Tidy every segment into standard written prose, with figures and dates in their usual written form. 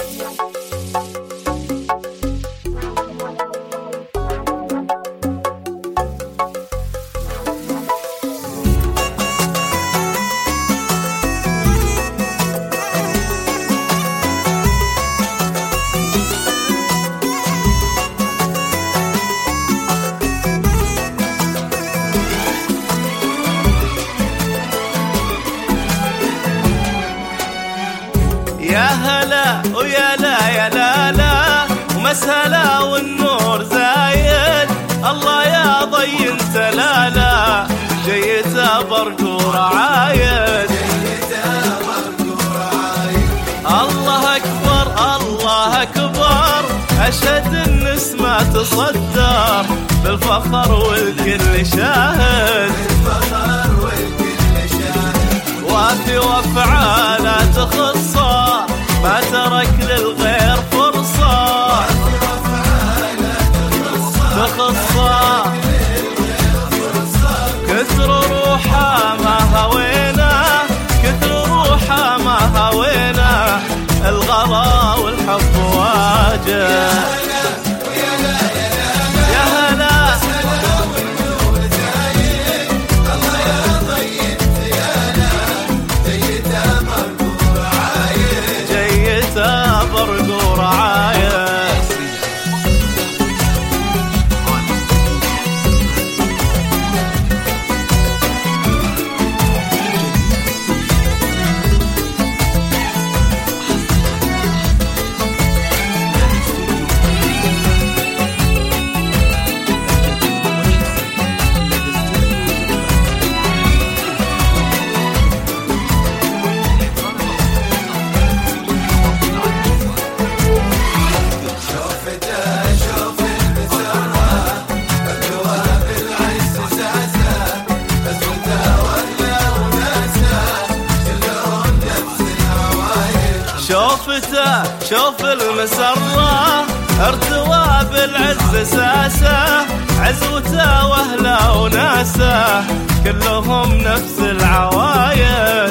يا هلا ويا لا يا لا لا ومسهلا والنور زايد. الله يا ضي انت لا لا جيته برقور عايد. الله اكبر الله اكبر اشهد النسمة تصدر بالفخر والكل شاهد. وافي وافعاله تخصه ما ترك للغير فرصة. تخصه كثر روحه ما هوينا كثر روحه ما هوينا الغلا والحب واجه. برقور عايد. شوفته شوف المسرة ارتوى بالعز ساسه. عزوته واهله وناسه كلهم نفس العوايد.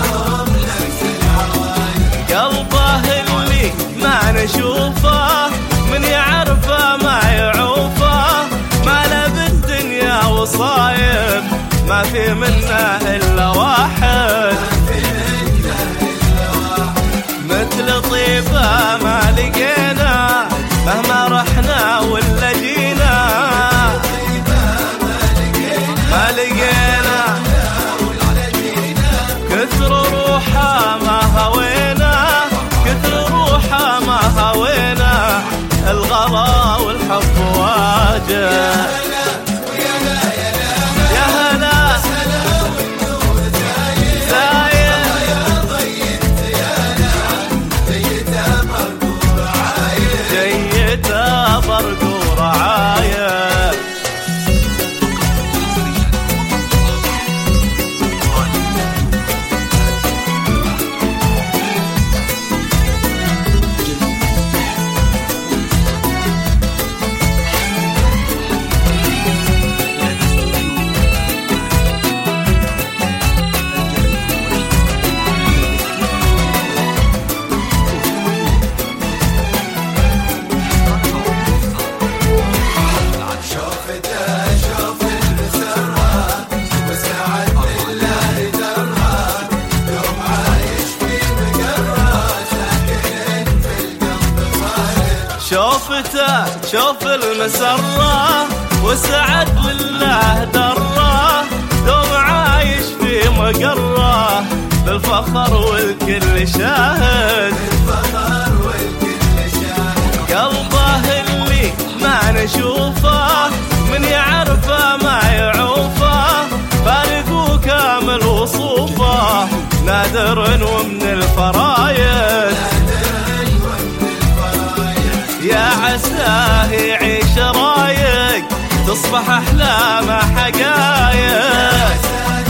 قلبه اللي ما نشوفه من يعرفه ما يعوفه. ما له بالدنيا وصايب ما في منه الا واحد. مثل طيبة ما لقينا مهما رحنا ولا جينا. ما لقينا كثر روحه ما هوينا كثر روحه ما هوينا الغلا والحب واجه. برقور عايد. شوفته شوف المسرة وسعد لله دره. دوم عايش في مقره بالفخر والكل شاهد. قلبه اللي ما نشوفه من يعرفه ما يعوفه. فارق كامل وصوفه نادر ومن الفرايد. يا عساه يعيش رايق تصبح أحلامه حقايق.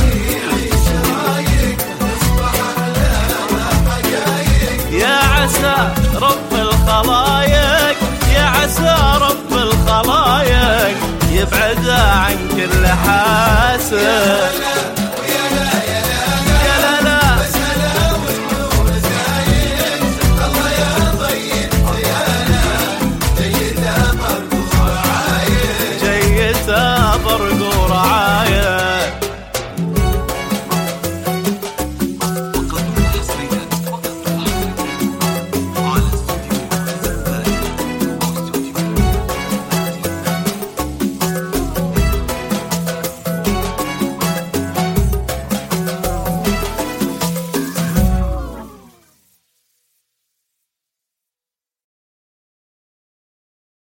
يا عسى رب الخلايق يا عسى رب الخلايق يبعد عن كل حاسد.